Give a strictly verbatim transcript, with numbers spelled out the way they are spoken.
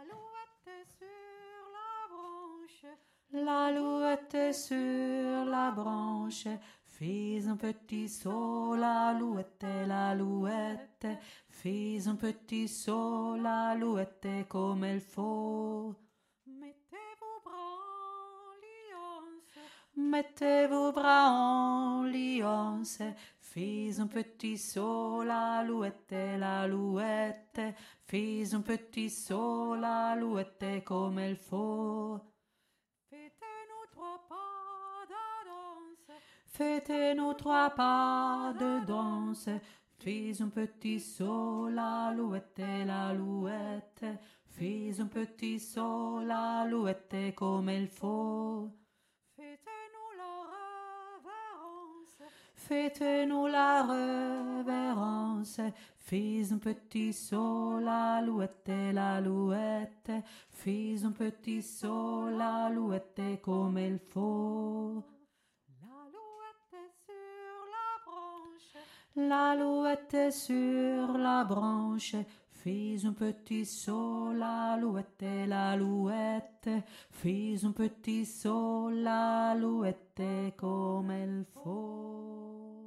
L'alouette est sur la branche, L'alouette est sur la branche, fais un petit saut, l'alouette, l'alouette, fais un petit saut, l'alouette, comme il faut. mettez vos bras en liance, Mettez vos bras en liance, fais un petit saut, l'alouette, l'alouette, fais un petit saut, l'alouette, comme il faut. faites-nous trois pas de danse, Faites-nous trois pas de danse, fais un petit saut, l'alouette, l'alouette, fais un petit saut, l'alouette, comme il faut. faites-nous la révérence, Faites-nous la révérence, fais un petit saut, l'alouette, l'alouette, fais un petit saut, l'alouette, comme il faut. l'alouette est sur la branche, L'alouette est sur la branche, fais un petit saut, l'alouette, l'alouette, fais un petit saut, l'alouette, comme il faut.